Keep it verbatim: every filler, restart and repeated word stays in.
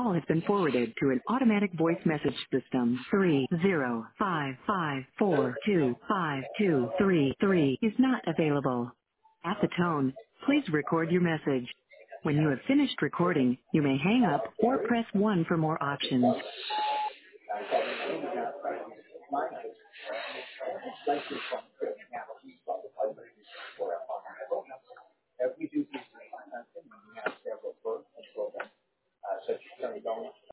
call has been forwarded to an automatic voice message system. Three zero five five four two five two three three is not available. At the tone, please record your message. When you have finished recording, you may hang up or press one for more options.